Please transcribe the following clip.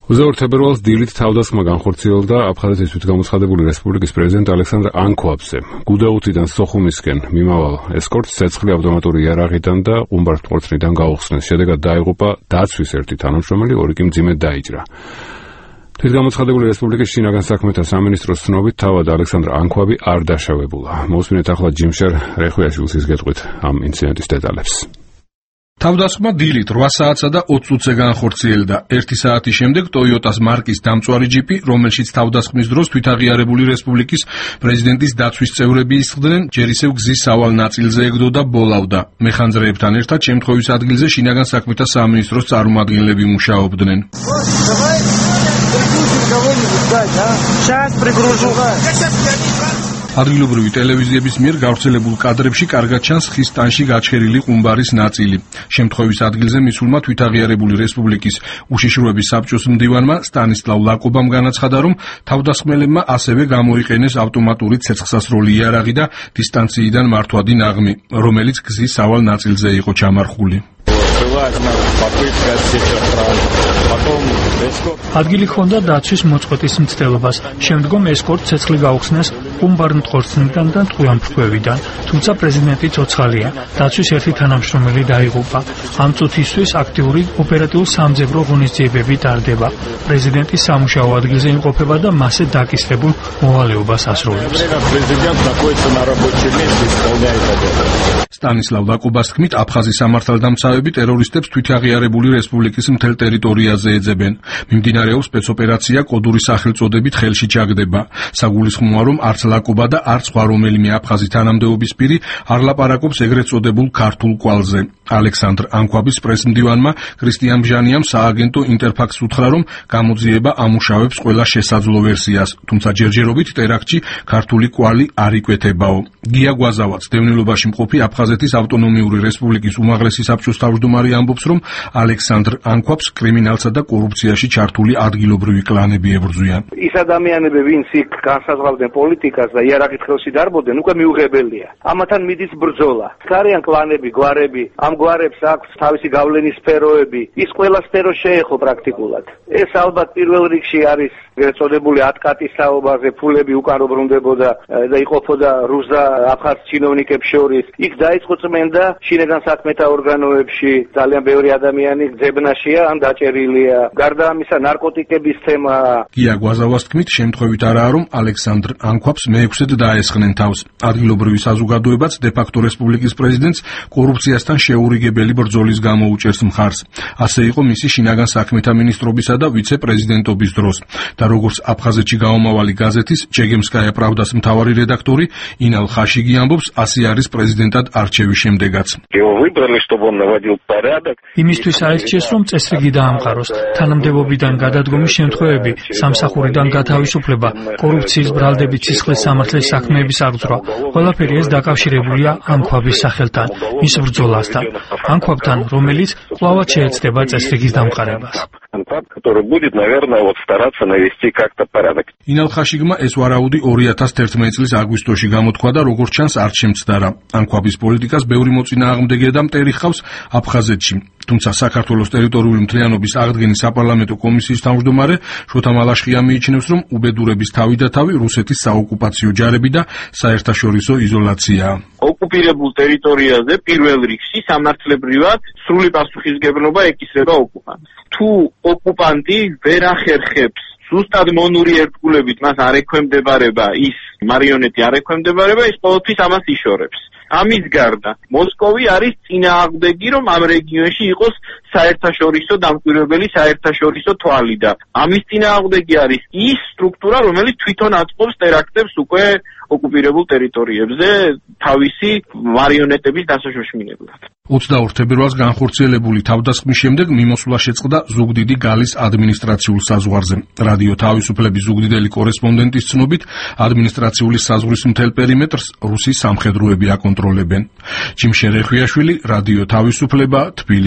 22 თებერვალს დილით თავდასხმა განხორციელდა აფხაზეთის თვითგამოცხადებული რესპუბლიკის პრეზიდენტ ალექსანდრ ანქვაბზე. გუდაუთიდან სოხუმისკენ მიმავალ ესკორტს ცეცხლი ავტომატური იარაღიდან და ყუმბარ-მტკორცნიდან გაუხსნეს. შედეგად დაიღუპა დაცვის ერთი თანამშრომელი, ორი კი მძიმედ დაიჭრა. თვითგამოცხადებული რესპუბლიკის შინაგან საქმეთა სამინისტროს ცნობით თავად ალექსანდრ ანქვაბი არ დაშავებულა. მოусმინეთ ახლა ჯიმშერ რეხვიაშვილის ისგეთყვით ამ ინციდენტის დეტალებს. თავდასხმა დილით 8 საათსა და 20 წუთზე განხორციელდა. 1 საათის შემდეგ ტოიოტას მარკის დამწვარი ჯიპი, რომელშიც თავდასხმის დროს თვითაღიარებული რესპუბლიკის პრეზიდენტის დაცვის წევრები ისხდნენ, ჯერ ისევ გზის სავალ ნაწილზე ეგდოდა ბოლავდა. მეხანძრეებთან ერთად შემთხვევის ადგილზე შინაგან საქმეთა სამინისტროს წარმომადგენლები მუშაობდნენ. ადგილობრივი ტელევიზიების მიერ გავრცელებულ კადრებში კარგად ჩანს ხის ტანში გაჩერილი ყუმბარის ნაწილი. შემთხვევის ადგილზე მისულმა თვითაღიარებული რესპუბლიკის უშიშროების საბჭოს მდივანმა სტანისლავ ლაკობამ განაცხადა, რომ თავდასხმელებმა ასევე გამოიყენეს ავტომატური ცეცხლსასროლი იარაღი და დისტანციიდან მართვადი ნაღმი, რომელიც გზის სავალ ნაწილზე იყო ჩამარხული. ადგილი ჰქონდა დაცვის მოწყვეტის მცდელობას. შემდგომ ესკორტ ცეცხლი გაუხსნეს ყუმბარ-მტკორცნიდან და ტყუილამფრქვევიდან, თუმცა პრეზიდენტი ცოცხალია. დაცვის ერთი თანამშრომელი დაიღუპა. ამ წუთისთვის აქტიური ოპერატიულ-სამძებრო ღონისძიებები ტარდება. პრეზიდენტი სამუშაო ადგილზე იმყოფება და მასზე დაკისრებულ მოვალეობას ასრულებს. სტანისლავ ლაკობას თქმით, აფხაზის სამართალდამცავები ტერორისტებს თვითაღიარებული რესპუბლიკის მთელ ტერიტორიაზე ეძებენ. მიმდინარეობს სპეცოპერაცია კოდური სახელწოდებით ხელში ჩაგდება. საგულისხმოა, რომ არც ლაკობა და არც სხვა რომელიმე აფხაზი თანამდებობის პირი არ ლაპარაკობს ეგრეთ წოდებულ ქართულ კვალზე. ალექსანდრ ანქვაბის პრესმდივანმა კრისტიან ბჟანიამ სააგენტო ინტერფაქსს უთხრა, რომ გამოძიება ამუშავებს ყველა შესაძლო ვერსიას, თუმცა ჯერჯერობით ტერაქტში ქართული კვალი არ იკვეთებაო. გია გვაზავაც, დევნილობაში მყოფი აფხაზეთის ავტონომიური რესპუბლიკის უმაღლესი საბჭოს თავმჯდომარე ამბობს, რომ ალექსანდრ ანქვაბს კრიმინალსა და კორუფციაში ჩართული ადგილობრივი კლანები ებრძვიან. ის ადამიანები, ვინც იქ განსაზღვრავდნენ პოლიტიკას და იარაღით ხელში დარბოდნენ, უკვე მიუღებელია. ამათან მიდის ბრძოლა. არიან კლანები, გვარები, ამ გვარებს აქვს თავისი გავლენის სფეროები. ის ყველა სფერო შეეხო პრაქტიკულად. ეს ალბათ პირველ რიგში არის ეგრეთ წოდებული ატკატის საუბარზე, ფულები უკან რო ბრუნდებოდა და იყოფოდა რუს და აფხაზ ჩინოვნიკებს შორის. იქ დაიწყო წმენდა შინაგან საქმეთა ორგანოებში, ძალიან ბევრი ადამიანი ძებნაშია ან დაჭერილია. გარდა ამისა, ნარკოტიკების თემა. გია გვაზავას თქმით, შემთხვევით არაა, რომ ალექსანდრ ანქვაბს მეექვსედ დაესხნენ თავს. ადგილობრივი საზოგადოებაც დე-ფაქტო რესპუბლიკის პრეზიდენტს კორუფციასთან შეურიგებელი ბრძოლის გამო უჭერს მხარს. ასე იყო მისი შინაგან საქმეთა მინისტრობისა და ვიცე-პრეზიდენტობის დროს. და როგორც აფხაზეთში გამომავალი გაზეთის ჩეგემსკაია პრავდას მთავარი რედაქტორი ინალ ხაშიგი ამბობს, ასე არის პრეზიდენტად არჩევის შემდეგაც. იმისთვის აირჩიეს, რომ წესრიგი დაამყაროს, თანამდებობიდან გადადგომის შემთხვევები, სამსახურიდან გათავისუფლება, კორუფციის ბრალდებით სისხლის სამართლის საქმეების აღძვრა, ყველაფერი ეს დაკავშირებულია ანქვაბის სახელთან, მის ბრძოლასთან, ანქვაბთან, რომელიც კვლავაც შეეცდება წესრიგის დამყარებას. ინალ ხაშიგმა ეს ვარაუდი 2011 წლის აგვისტოში გამოთქვა და როგორც ჩანს არ შემცდარა. ანქვაბის პოლიტიკას ბევრი მოწინააღმდეგე და მტერი ჰყავს აფხაზეთში. თუმცა საქართველოს ტერიტორიული მთლიანობის აღდგენის საპარლამენტო კომისიის თავმჯდომარე შოთა მალაშხია მიიჩნევს, რომ უბედურების თავი და თავი რუსეთის საოკუპაციო ჯარები და საერთაშორისო იზოლაციაა. ოკუპირებულ ტერიტორიაზე პირველ რიგში სამართლებრივად სრული პასუხისმგებლობა ეკისრება ოკუპანტს. თუ ოკუპანტი ვერ ახერხებს ზუსტად მონური ერთგულებით მას არ ექვემდებარება, ის მარიონეტი არ ექვემდებარება, ის ყოველთვის ამას იშორებს. ამის გარდა მოსკოვი არის წინააღმდეგი, რომ ამ რეგიონში იყოს საერთაშორისო დამკვირვებელი, საერთაშორისო თვალი და ამის წინააღმდეგი არის ის სტრუქტურა, რომელიც თვითონ აწყობს ტერაქტებს უკვე ოკუპირებულ ტერიტორიებზე თავისი მარიონეტების დასაშოშმინებლად. 22 თებერვალს განხორციელებული თავდასხმის შემდეგ მიმოსვლა შეწყდა ზუგდიდი გალის ადმინისტრაციულ საზღვარზე. რადიო თავისუფლების ზუგდიდელი კორესპონდენტის ცნობით, ადმინისტრაციული საზღვრის მთელ პერიმეტრს რუსის სამხედროები აკონტროლებენ. ჯიმშერ რეხვიაშვილი, რადიო თავისუფლება, თბილისი.